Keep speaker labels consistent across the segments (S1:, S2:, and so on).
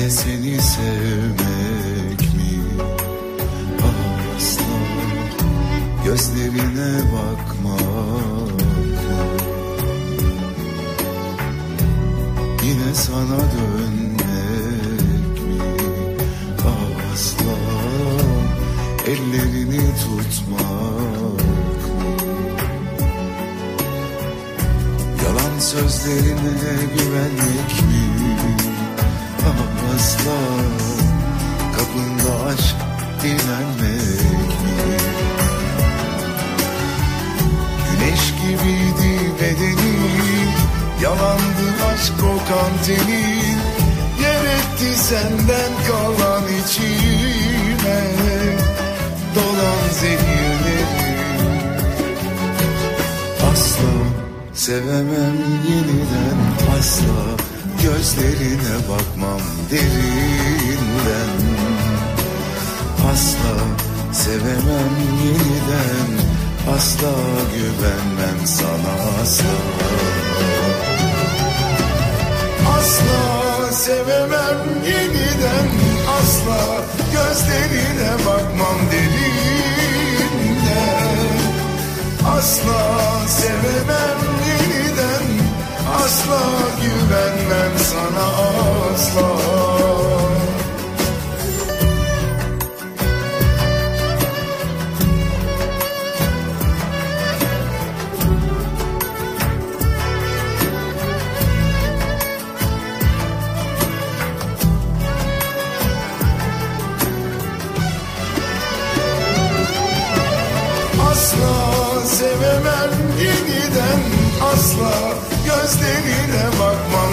S1: Yine seni sevmek mi? Asla gözlerine bakmak mı? Yine sana dönmek mi? Asla ellerini tutmak mı? Yalan sözlerine güvenmek mi? Asla kapında aşk dilenmek mi? Güneş gibiydi bedenin, yalandı aşk kokan tenin. Yer etti senden kalan içime dolan zehirleri. Asla sevemem yeniden, asla gözlerine bakmam derinden. Asla sevemem yeniden, asla güvenmem sana, asla. Asla sevemem yeniden, asla gözlerine bakmam derinden. Asla sevemem yeniden, asla güvenmem sana, asla. Asla sevemem yeniden, asla gözlerine bakmam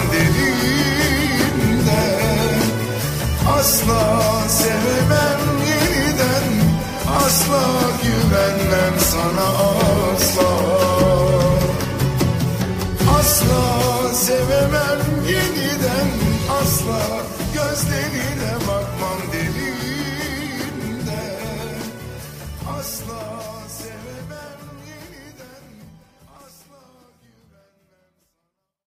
S1: derinden. Asla sevemem yeniden, asla güvenmem sana, asla. Asla sevemem yeniden, asla gözlerine bakmam derinden. Asla